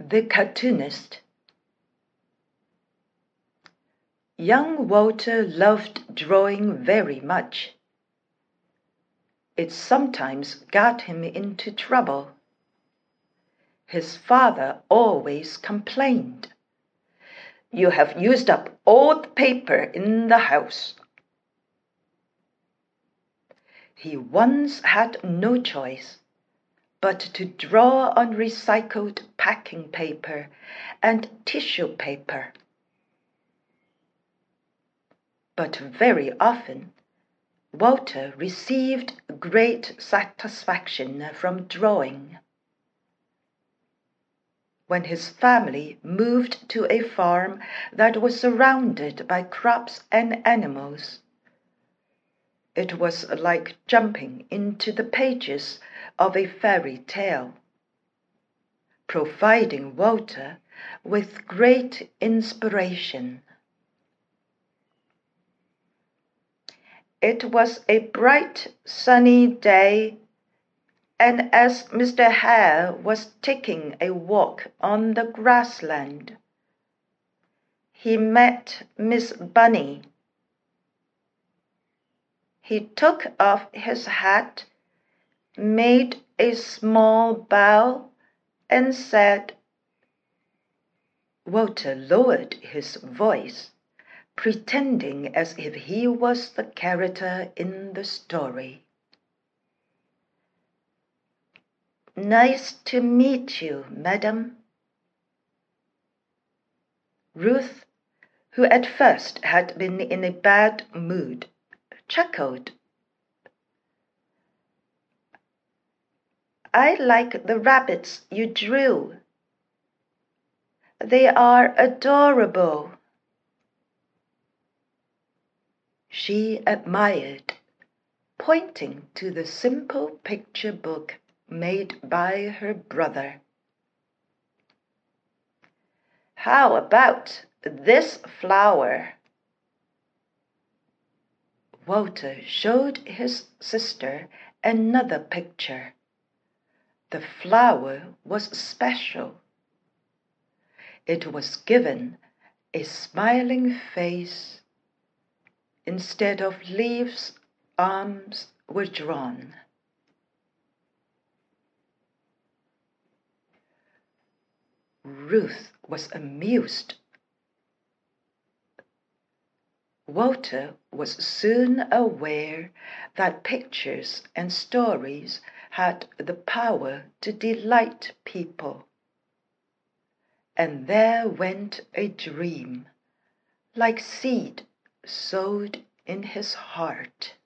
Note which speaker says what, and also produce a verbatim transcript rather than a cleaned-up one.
Speaker 1: The cartoonist. Young Walter loved drawing very much. It sometimes got him into trouble. His father always complained, "You have used up all the paper in the house." He once had no choice but to draw on recycled packing paper and tissue paper. But very often, Walter received great satisfaction from drawing. When his family moved to a farm that was surrounded by crops and animals, it was like jumping into the pages of a fairy tale, providing Walter with great inspiration. It was a bright, sunny day, and as Mister Hare was taking a walk on the grassland, he met Miss Bunny. He took off his hat, made a small bow, and said— Walter lowered his voice, pretending as if he was the character in the story. "Nice to meet you, madam." Ruth, who at first had been in a bad mood, chuckled. "I like the rabbits you drew. They are adorable." She admired, pointing to the simple picture book made by her brother. "How about this flower?" Walter showed his sister another picture. The flower was special. It was given a smiling face. Instead of leaves, arms were drawn. Ruth was amused. Walter was soon aware that pictures and stories had the power to delight people. And there went a dream, like seed sowed in his heart.